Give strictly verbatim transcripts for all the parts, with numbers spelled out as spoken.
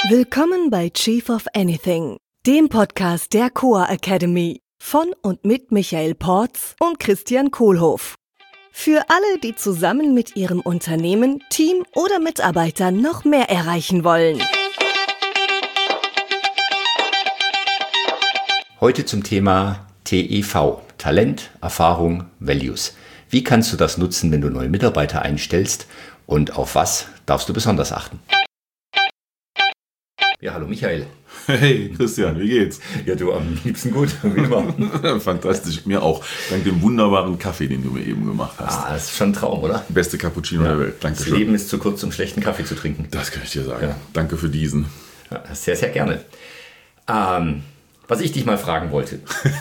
Willkommen bei Chief of Anything, dem Podcast der Coa Academy von und mit Michael Porz und Christian Kohlhoff. Für alle, die zusammen mit ihrem Unternehmen, Team oder Mitarbeitern noch mehr erreichen wollen. Heute zum Thema T E V, Talent, Erfahrung, Values. Wie kannst du das nutzen, wenn du neue Mitarbeiter einstellst und auf was darfst du besonders achten? Ja, hallo Michael. Hey Christian, wie geht's? Ja, du am liebsten gut, wie immer. Fantastisch, mir auch. Dank dem wunderbaren Kaffee, den du mir eben gemacht hast. Ah, das ist schon ein Traum, oder? Beste Cappuccino ja. der Welt, danke Das schön. Leben ist zu kurz, um schlechten Kaffee zu trinken. Das kann ich dir sagen. Ja. Danke für diesen. Ja, sehr, sehr gerne. Ähm, was ich dich mal fragen wollte.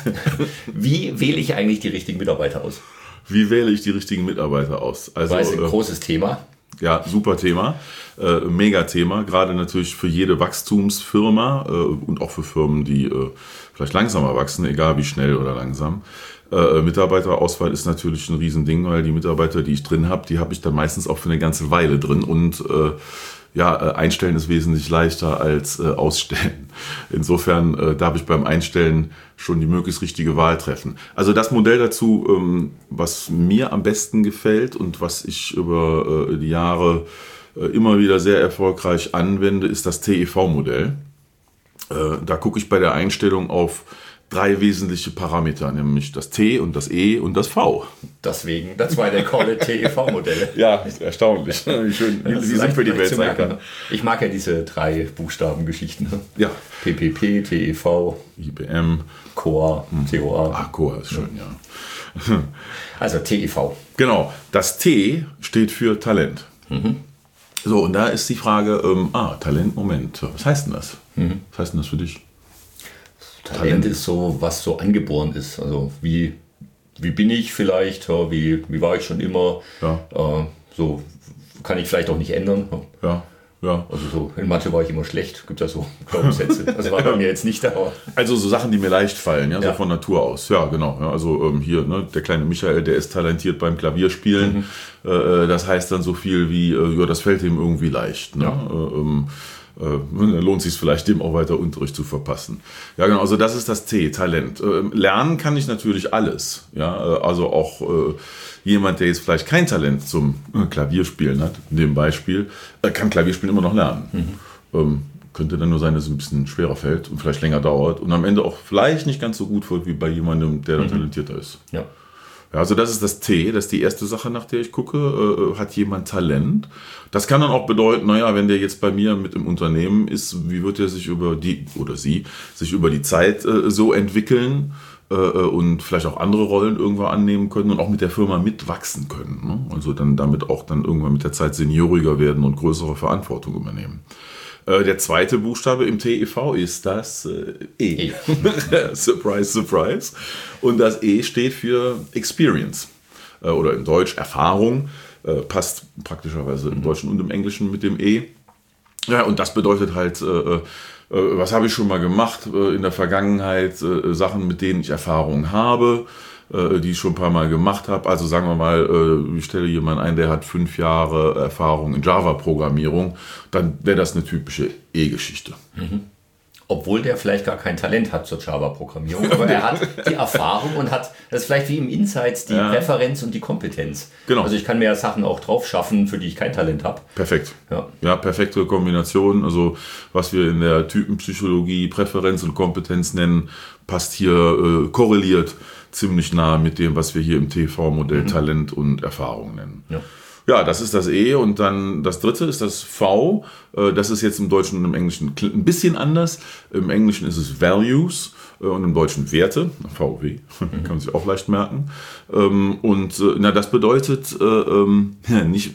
Wie wähle ich eigentlich die richtigen Mitarbeiter aus? Wie wähle ich die richtigen Mitarbeiter aus? Also, das ist ein äh, großes Thema. Ja, super Thema, äh, mega Thema, gerade natürlich für jede Wachstumsfirma äh, und auch für Firmen, die äh, vielleicht langsamer wachsen, egal wie schnell oder langsam. Äh, Mitarbeiterauswahl ist natürlich ein Riesending, weil die Mitarbeiter, die ich drin habe, die habe ich dann meistens auch für eine ganze Weile drin und äh, ja, äh, einstellen ist wesentlich leichter als äh, ausstellen. Insofern äh, darf ich beim Einstellen schon die möglichst richtige Wahl treffen. Also das Modell dazu, ähm, was mir am besten gefällt und was ich über äh, die Jahre äh, immer wieder sehr erfolgreich anwende, ist das T E V-Modell. Äh, da gucke ich bei der Einstellung auf drei wesentliche Parameter, nämlich das T und das E und das V. Deswegen, das war der Call T E V-Modelle. Ja, erstaunlich. Wie schön, wie, wie sind für die Welt sein kann. Ich mag ja diese drei Buchstabengeschichten. Ja. P P P, T E V, I B M, Coa, T O A. Ah, Coa ist schön, ja. Also T E V. Genau, das T steht für Talent. Mhm. So, und da ist die Frage, ähm, ah, Talent, Moment, was heißt denn das? Mhm. Was heißt denn das für dich? Talent, Talent ist so, was so angeboren ist. Also wie, wie bin ich vielleicht, wie, wie war ich schon immer. Ja. Äh, so kann ich vielleicht auch nicht ändern. Ja. Ja. Also so in Mathe war ich immer schlecht, gibt ja so Glaubenssätze. Also war bei mir jetzt nicht da. Also so Sachen, die mir leicht fallen, ja, ja. so von Natur aus. Ja, genau. Ja, also ähm, hier, ne, der kleine Michael, der ist talentiert beim Klavierspielen. Mhm. Äh, das heißt dann so viel wie, äh, ja, das fällt ihm irgendwie leicht. Ne? Ja. Äh, ähm, äh, dann lohnt es sich vielleicht, dem auch weiter Unterricht zu verpassen. Ja, genau. Also das ist das T, Talent. Äh, lernen kann ich natürlich alles. Ja, äh, also auch äh, jemand, der jetzt vielleicht kein Talent zum Klavierspielen hat, in dem Beispiel, kann Klavierspielen immer noch lernen. Mhm. Ähm, könnte dann nur sein, dass es ein bisschen schwerer fällt und vielleicht länger dauert und am Ende auch vielleicht nicht ganz so gut wird wie bei jemandem, der dann mhm. talentierter ist. Ja. Ja, also das ist das T, das ist die erste Sache, nach der ich gucke. Äh, hat jemand Talent? Das kann dann auch bedeuten, naja, wenn der jetzt bei mir mit im Unternehmen ist, wie wird er sich über die, oder sie, sich über die Zeit äh, so entwickeln? Und vielleicht auch andere Rollen irgendwann annehmen können und auch mit der Firma mitwachsen können. Ne? Also dann damit auch dann irgendwann mit der Zeit senioriger werden und größere Verantwortung übernehmen. Äh, der zweite Buchstabe im T E V ist das äh, E. E. Surprise, surprise. Und das E steht für Experience. Äh, oder in Deutsch Erfahrung. Äh, passt praktischerweise im Deutschen und im Englischen mit dem E. Ja, und das bedeutet halt... Äh, was habe ich schon mal gemacht in der Vergangenheit, Sachen, mit denen ich Erfahrung habe, die ich schon ein paar Mal gemacht habe. Also sagen wir mal, ich stelle jemanden ein, der hat fünf Jahre Erfahrung in Java-Programmierung, dann wäre das eine typische E-Geschichte. Mhm. Obwohl der vielleicht gar kein Talent hat zur Java-Programmierung, aber er hat die Erfahrung und hat, das ist vielleicht wie im Insights, die ja. Präferenz und die Kompetenz. Genau. Also ich kann mir ja Sachen auch drauf schaffen, für die ich kein Talent habe. Perfekt. Ja. ja, perfekte Kombination. Also was wir in der Typenpsychologie Präferenz und Kompetenz nennen, passt hier, äh, korreliert ziemlich nah mit dem, was wir hier im T V-Modell mhm. Talent und Erfahrung nennen. Ja. Ja, das ist das E und dann das dritte ist das V. Das ist jetzt im Deutschen und im Englischen ein bisschen anders. Im Englischen ist es Values und im Deutschen Werte. V W, kann man sich auch leicht merken. Und na, das bedeutet nicht,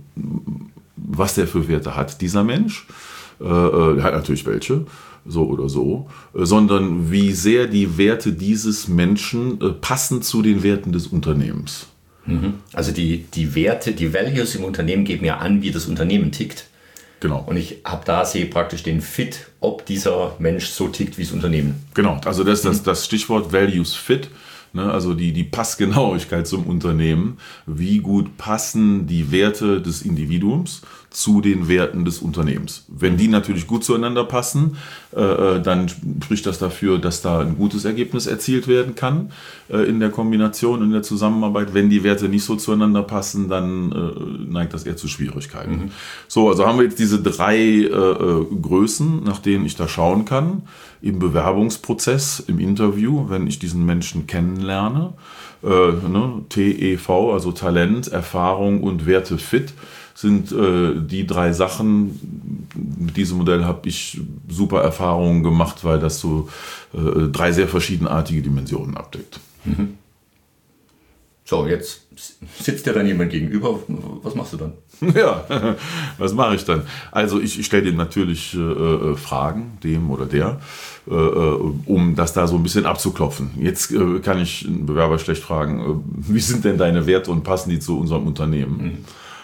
was der für Werte hat, dieser Mensch. Er hat natürlich welche, so oder so, sondern wie sehr die Werte dieses Menschen passen zu den Werten des Unternehmens. Also die, die Werte, die Values im Unternehmen geben ja an, wie das Unternehmen tickt. Genau. Und ich habe da sehe praktisch den Fit, ob dieser Mensch so tickt wie das Unternehmen. Genau, also das ist das, das Stichwort Values Fit. Ne? Also die, die Passgenauigkeit zum Unternehmen. Wie gut passen die Werte des Individuums zu den Werten des Unternehmens? Wenn die natürlich gut zueinander passen, äh, dann spricht das dafür, dass da ein gutes Ergebnis erzielt werden kann äh, in der Kombination, in der Zusammenarbeit. Wenn die Werte nicht so zueinander passen, dann äh, neigt das eher zu Schwierigkeiten. Mhm. So, also haben wir jetzt diese drei äh, Größen, nach denen ich da schauen kann. Im Bewerbungsprozess, im Interview, wenn ich diesen Menschen kennenlerne. Äh, ne, T E V, also Talent, Erfahrung und Werte fit, sind äh, die drei Sachen. Mit diesem Modell habe ich super Erfahrungen gemacht, weil das so äh, drei sehr verschiedenartige Dimensionen abdeckt. Mhm. So, jetzt sitzt dir dann jemand gegenüber. Was machst du dann? Ja, was mache ich dann? Also ich, ich stelle dem natürlich äh, Fragen, dem oder der, äh, um das da so ein bisschen abzuklopfen. Jetzt äh, kann ich einen Bewerber schlecht fragen, äh, wie sind denn deine Werte und passen die zu unserem Unternehmen? Mhm.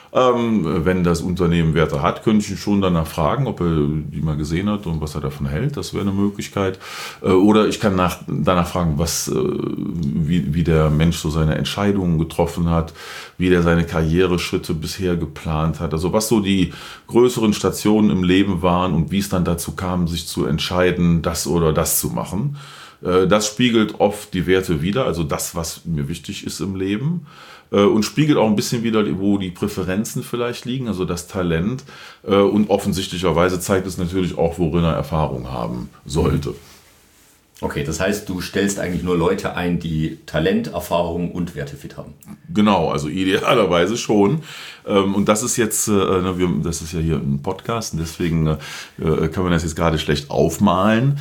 Ähm, wenn das Unternehmen Werte hat, könnte ich ihn schon danach fragen, ob er die mal gesehen hat und was er davon hält. Das wäre eine Möglichkeit. Äh, oder ich kann nach, danach fragen, was, äh, wie, wie der Mensch so seine Entscheidungen getroffen hat, wie der seine Karriereschritte bisher geplant hat. Also was so die größeren Stationen im Leben waren und wie es dann dazu kam, sich zu entscheiden, das oder das zu machen. Äh, das spiegelt oft die Werte wider, also das, was mir wichtig ist im Leben. Und spiegelt auch ein bisschen wieder, wo die Präferenzen vielleicht liegen, also das Talent. Und offensichtlicherweise zeigt es natürlich auch, worin er Erfahrung haben sollte. Okay, das heißt, du stellst eigentlich nur Leute ein, die Talent, Erfahrung und Werte fit haben. Genau, also idealerweise schon. Und das ist jetzt, das ist ja hier ein Podcast, und deswegen kann man das jetzt gerade schlecht aufmalen.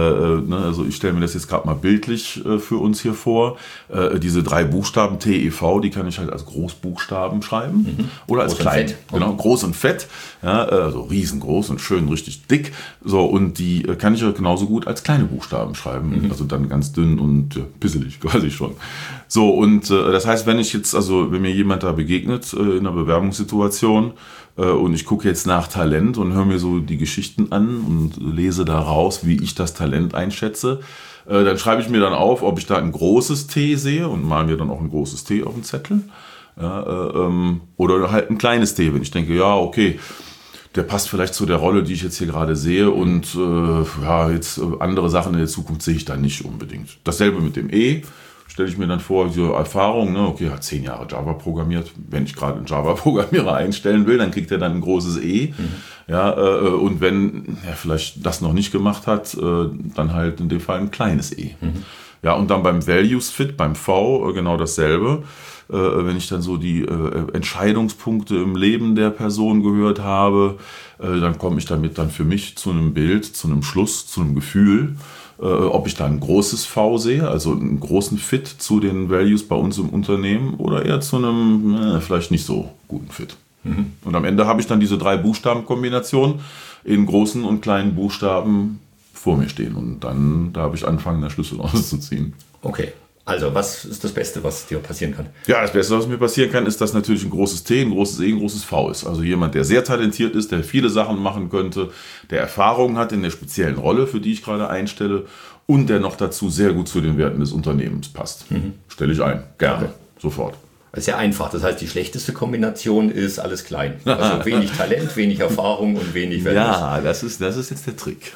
Also ich stelle mir das jetzt gerade mal bildlich für uns hier vor. Diese drei Buchstaben T E V, die kann ich halt als Großbuchstaben schreiben mhm. oder als groß klein. Und fett. Genau, groß und fett, ja, also riesengroß und schön richtig dick. So, und die kann ich ja genauso gut als kleine Buchstaben schreiben. Mhm. Also dann ganz dünn und ja, pisselig quasi schon. So, und äh, das heißt, wenn ich jetzt, also wenn mir jemand da begegnet äh, in einer Bewerbungssituation äh, und ich gucke jetzt nach Talent und höre mir so die Geschichten an und lese da raus, wie ich das Talent einschätze, äh, dann schreibe ich mir dann auf, ob ich da ein großes T sehe und male mir dann auch ein großes T auf den Zettel. Ja, äh, ähm, oder halt ein kleines T, wenn ich denke, ja, okay, der passt vielleicht zu der Rolle, die ich jetzt hier gerade sehe und äh, ja, jetzt andere Sachen in der Zukunft sehe ich da nicht unbedingt. Dasselbe mit dem E, stelle ich mir dann vor, diese Erfahrung, ne, okay, er hat zehn Jahre Java programmiert, wenn ich gerade einen Java-Programmierer einstellen will, dann kriegt er dann ein großes E. Mhm. Ja, äh, und wenn er vielleicht das noch nicht gemacht hat, äh, dann halt in dem Fall ein kleines E. Mhm. Ja, und dann beim Values Fit, beim V, äh, genau dasselbe. Wenn ich dann so die äh, Entscheidungspunkte im Leben der Person gehört habe, äh, dann komme ich damit dann für mich zu einem Bild, zu einem Schluss, zu einem Gefühl, äh, ob ich da ein großes V sehe, also einen großen Fit zu den Values bei uns im Unternehmen oder eher zu einem äh, vielleicht nicht so guten Fit. Mhm. Und am Ende habe ich dann diese drei Buchstabenkombinationen in großen und kleinen Buchstaben vor mir stehen und dann darf ich anfangen, den Schlüssel auszuziehen. Okay. Also, was ist das Beste, was dir passieren kann? Ja, das Beste, was mir passieren kann, ist, dass natürlich ein großes T, ein großes E, ein großes V ist. Also jemand, der sehr talentiert ist, der viele Sachen machen könnte, der Erfahrung hat in der speziellen Rolle, für die ich gerade einstelle und der noch dazu sehr gut zu den Werten des Unternehmens passt. Mhm. Stelle ich ein. Gerne. Ja. Sofort. Das ist ja einfach. Das heißt, die schlechteste Kombination ist alles klein. Also wenig Talent, wenig Erfahrung und wenig Values. Ja, das ist, das ist jetzt der Trick.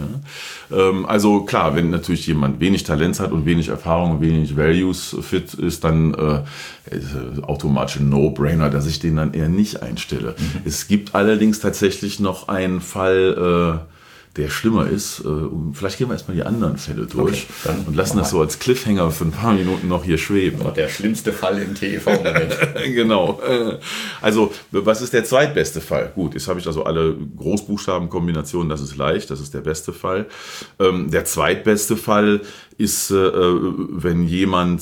Also klar, wenn natürlich jemand wenig Talent hat und wenig Erfahrung und wenig Values fit ist, dann äh, ist automatisch ein No-Brainer, dass ich den dann eher nicht einstelle. Mhm. Es gibt allerdings tatsächlich noch einen Fall, äh, der schlimmer ist. Vielleicht gehen wir erstmal die anderen Fälle durch okay, und lassen das so als Cliffhanger für ein paar Minuten noch hier schweben. Oh, der schlimmste Fall im T E V-Moment. Genau. Also, was ist der zweitbeste Fall? Gut, jetzt habe ich also alle Großbuchstabenkombinationen, das ist leicht, das ist der beste Fall. Der zweitbeste Fall ist, wenn jemand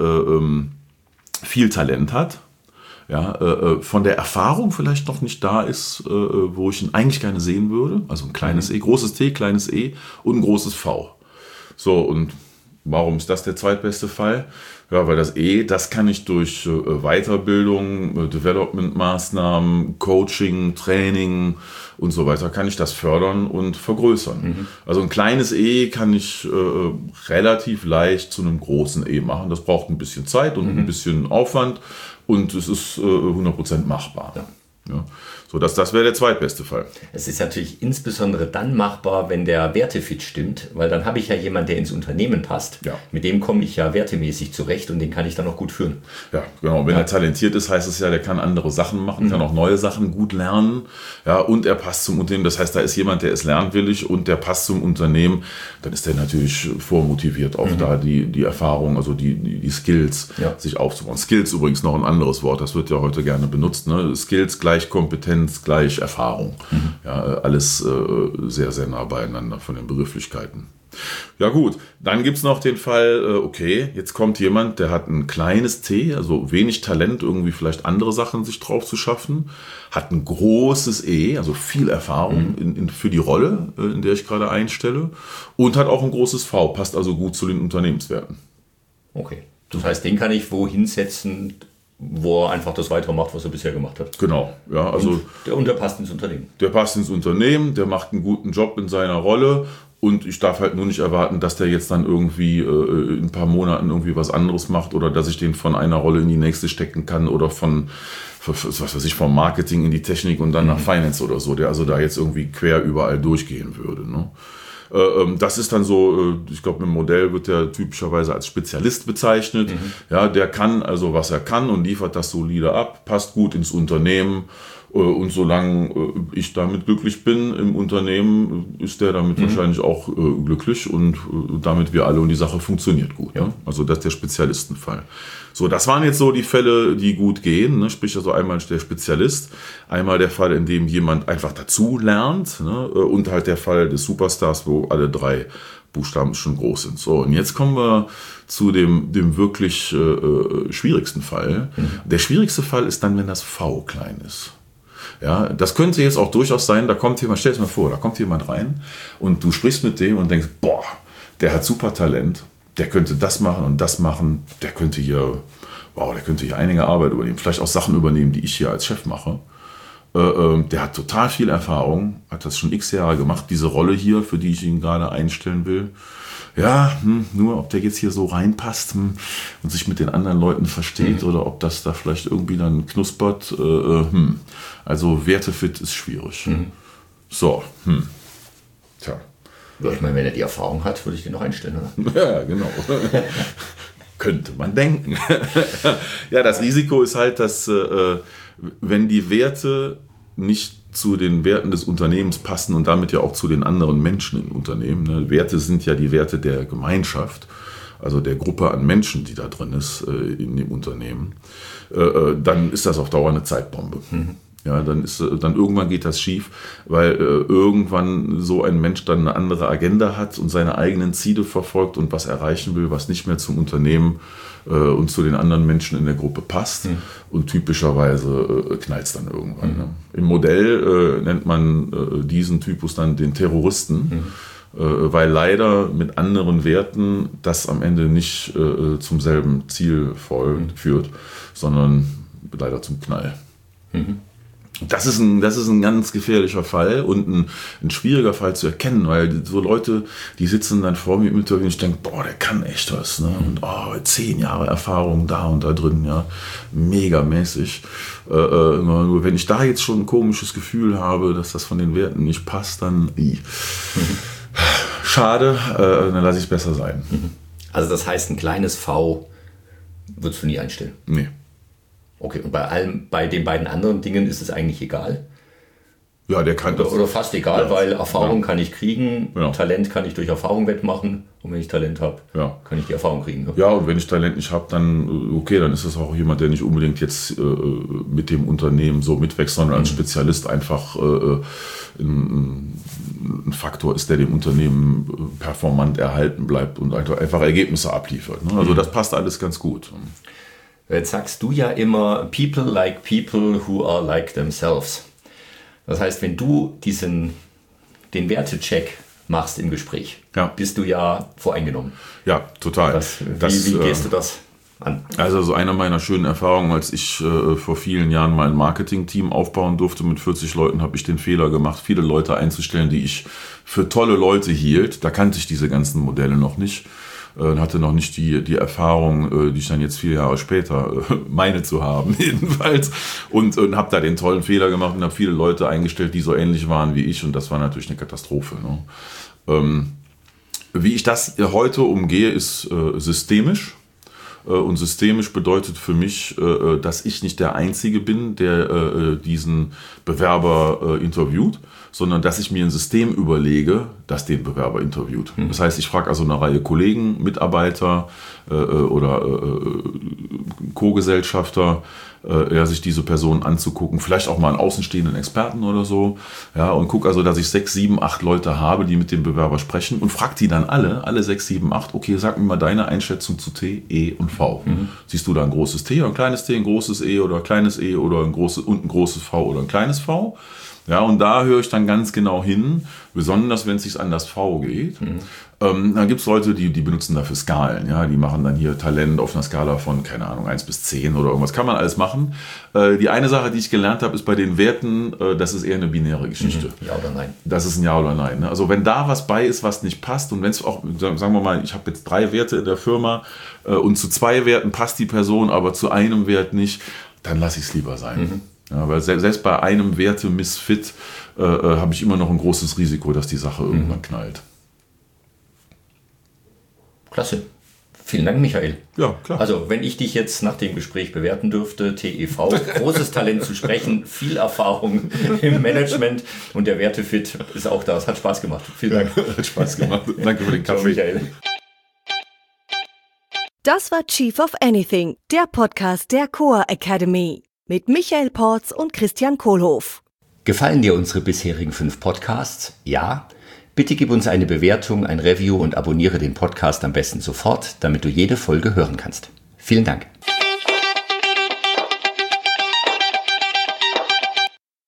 viel Talent hat, ja, äh, von der Erfahrung vielleicht noch nicht da ist, äh, wo ich ihn eigentlich gerne sehen würde. Also ein kleines mhm. E, großes T, kleines E und ein großes V. So, und warum ist das der zweitbeste Fall? Ja, weil das E, das kann ich durch äh, Weiterbildung, äh, Development-Maßnahmen, Coaching, Training und so weiter, kann ich das fördern und vergrößern. Mhm. Also ein kleines E kann ich äh, relativ leicht zu einem großen E machen. Das braucht ein bisschen Zeit und mhm. ein bisschen Aufwand und es ist äh, hundert Prozent machbar. Ja. Ja. So, das, das wäre der zweitbeste Fall. Es ist natürlich insbesondere dann machbar, wenn der Wertefit stimmt, weil dann habe ich ja jemanden, der ins Unternehmen passt. Ja. Mit dem komme ich ja wertemäßig zurecht und den kann ich dann auch gut führen. Ja, genau. Wenn ja. er talentiert ist, heißt es ja, der kann andere Sachen machen, mhm. kann auch neue Sachen gut lernen. Ja, und er passt zum Unternehmen. Das heißt, da ist jemand, der ist lernwillig und der passt zum Unternehmen. Dann ist der natürlich vormotiviert, auch mhm. da die, die Erfahrung, also die, die, die Skills ja. sich aufzubauen. Skills übrigens noch ein anderes Wort, das wird ja heute gerne benutzt. Ne? Skills gleich Kompetenz gleich Erfahrung. Mhm. Ja, alles äh, sehr, sehr nah beieinander von den Begrifflichkeiten. Ja gut, dann gibt es noch den Fall, äh, okay, jetzt kommt jemand, der hat ein kleines T, also wenig Talent, irgendwie vielleicht andere Sachen sich drauf zu schaffen, hat ein großes E, also viel Erfahrung mhm. in, in, für die Rolle, äh, in der ich gerade einstelle, und hat auch ein großes V, passt also gut zu den Unternehmenswerten. Okay, das heißt, den kann ich wo hinsetzen, wo er einfach das weitermacht, was er bisher gemacht hat. Genau, ja, also und der, und der passt ins Unternehmen. Der passt ins Unternehmen, der macht einen guten Job in seiner Rolle und ich darf halt nur nicht erwarten, dass der jetzt dann irgendwie äh, in ein paar Monaten irgendwie was anderes macht oder dass ich den von einer Rolle in die nächste stecken kann oder von, was weiß ich, vom Marketing in die Technik und dann mhm. nach Finance oder so, der also da jetzt irgendwie quer überall durchgehen würde, ne? Das ist dann so, ich glaube, im Modell wird der typischerweise als Spezialist bezeichnet. Mhm. Ja, der kann also, was er kann und liefert das solide ab, passt gut ins Unternehmen. Und solange ich damit glücklich bin im Unternehmen, ist der damit mhm. wahrscheinlich auch glücklich und damit wir alle und die Sache funktioniert gut. Ja. Ne? Also das ist der Spezialistenfall. So, das waren jetzt so die Fälle, die gut gehen. Ne? Sprich also einmal der Spezialist, einmal der Fall, in dem jemand einfach dazu lernt, ne? Und halt der Fall des Superstars, wo alle drei Buchstaben schon groß sind. So, und jetzt kommen wir zu dem, dem wirklich äh, schwierigsten Fall. Mhm. Der schwierigste Fall ist dann, wenn das V klein ist. Ja, das könnte jetzt auch durchaus sein, da kommt jemand, stell dir mal vor, da kommt jemand rein und du sprichst mit dem und denkst, boah, der hat super Talent, der könnte das machen und das machen, der könnte hier, wow, der könnte hier einige Arbeit übernehmen, vielleicht auch Sachen übernehmen, die ich hier als Chef mache. Äh, äh, der hat total viel Erfahrung, hat das schon x Jahre gemacht, diese Rolle hier, für die ich ihn gerade einstellen will. Ja, hm, nur ob der jetzt hier so reinpasst hm, und sich mit den anderen Leuten versteht mhm. oder ob das da vielleicht irgendwie dann knuspert. Äh, hm. Also Wertefit ist schwierig. Mhm. So, hm. Tja. Ja, ich meine, wenn er die Erfahrung hat, würde ich den noch einstellen, oder? Ja, genau. Könnte man denken. Ja, das Risiko ist halt, dass äh, wenn die Werte nicht zu den Werten des Unternehmens passen und damit ja auch zu den anderen Menschen im Unternehmen. Ne? Werte sind ja die Werte der Gemeinschaft, also der Gruppe an Menschen, die da drin ist äh, in dem Unternehmen. Äh, dann ist das auf Dauer eine Zeitbombe. Mhm. Ja, dann ist dann irgendwann geht das schief, weil äh, irgendwann so ein Mensch dann eine andere Agenda hat und seine eigenen Ziele verfolgt und was erreichen will, was nicht mehr zum Unternehmen äh, und zu den anderen Menschen in der Gruppe passt. Mhm. Und typischerweise äh, knallt es dann irgendwann. Mhm. Ne? Im Modell äh, nennt man äh, diesen Typus dann den Terroristen, mhm. äh, weil leider mit anderen Werten das am Ende nicht äh, zum selben Ziel voll mhm. führt, sondern leider zum Knall. Mhm. Das ist, ein, das ist ein ganz gefährlicher Fall und ein, ein schwieriger Fall zu erkennen, weil so Leute, die sitzen dann vor mir im Interview und ich denke, boah, der kann echt was. Ne? Und oh, zehn Jahre Erfahrung da und da drin, ja, megamäßig. Äh, nur wenn ich da jetzt schon ein komisches Gefühl habe, dass das von den Werten nicht passt, dann i. Schade, äh, dann lasse ich es besser sein. Also das heißt, ein kleines V würdest du nie einstellen? Nee. Okay, und bei allem, bei den beiden anderen Dingen ist es eigentlich egal? Ja, der kann oder, das. Oder fast egal, ja. Weil Erfahrung ja. kann ich kriegen, ja. Talent kann ich durch Erfahrung wettmachen und wenn ich Talent habe, ja. kann ich die Erfahrung kriegen. Ja, und wenn ich Talent nicht habe, dann okay, dann ist das auch jemand, der nicht unbedingt jetzt äh, mit dem Unternehmen so mitwächst, sondern als mhm. Spezialist einfach äh, ein, ein Faktor ist, der dem Unternehmen performant erhalten bleibt und einfach Ergebnisse abliefert. Ne? Also mhm. das passt alles ganz gut. Jetzt sagst du ja immer, people like people who are like themselves. Das heißt, wenn du diesen, den Wertecheck machst im Gespräch, ja. bist du ja voreingenommen. Ja, total. Das, wie, das, wie gehst äh, du das an? Also so eine meiner schönen Erfahrungen, als ich äh, vor vielen Jahren mein Marketing-Team aufbauen durfte mit vierzig Leuten, habe ich den Fehler gemacht, viele Leute einzustellen, die ich für tolle Leute hielt. Da kannte ich diese ganzen Modelle noch nicht. Und hatte noch nicht die, die Erfahrung, die ich dann jetzt vier Jahre später meine zu haben, jedenfalls. Und, und habe da den tollen Fehler gemacht und habe viele Leute eingestellt, die so ähnlich waren wie ich. Und das war natürlich eine Katastrophe. Ne? Ähm, wie ich das heute umgehe, ist äh, systemisch. Äh, und systemisch bedeutet für mich, äh, dass ich nicht der Einzige bin, der äh, diesen Bewerber äh, interviewt, sondern dass ich mir ein System überlege, das den Bewerber interviewt. Mhm. Das heißt, ich frage also eine Reihe Kollegen, Mitarbeiter äh, oder äh, Co-Gesellschafter, äh, ja, sich diese Person anzugucken, vielleicht auch mal einen außenstehenden Experten oder so, ja, und gucke also, dass ich sechs, sieben, acht Leute habe, die mit dem Bewerber sprechen und frage die dann alle, alle sechs, sieben, acht, okay, sag mir mal deine Einschätzung zu T, E und V. Mhm. Siehst du da ein großes T oder ein kleines T, ein großes E oder ein kleines E oder ein großes und ein großes V oder ein kleines V? Ja, und da höre ich dann ganz genau hin, besonders wenn es sich an das V geht. Mhm. Ähm, dann gibt es Leute, die, die benutzen dafür Skalen. Ja, die machen dann hier Talent auf einer Skala von, keine Ahnung, eins bis zehn oder irgendwas. Kann man alles machen. Äh, die eine Sache, die ich gelernt habe, ist bei den Werten, äh, das ist eher eine binäre Geschichte. Mhm. Ja oder nein. Das ist ein Ja oder Nein. Ne? Also wenn da was bei ist, was nicht passt und wenn es auch, sagen wir mal, ich habe jetzt drei Werte in der Firma äh, und zu zwei Werten passt die Person, aber zu einem Wert nicht, dann lasse ich es lieber sein. Mhm. Ja, weil selbst bei einem Werte-Misfit äh, äh, habe ich immer noch ein großes Risiko, dass die Sache irgendwann mhm. knallt. Klasse. Vielen Dank, Michael. Ja, klar. Also, wenn ich dich jetzt nach dem Gespräch bewerten dürfte, T E V, großes Talent zu sprechen, viel Erfahrung im Management und der Wertefit ist auch da. Es hat Spaß gemacht. Vielen Dank. Ja, hat Spaß gemacht. Danke für den Kaffee. Michael. Das war Chief of Anything, der Podcast der Coa Academy mit Michael Porz und Christian Kohlhoff. Gefallen dir unsere bisherigen fünf Podcasts? Ja? Bitte gib uns eine Bewertung, ein Review und abonniere den Podcast am besten sofort, damit du jede Folge hören kannst. Vielen Dank.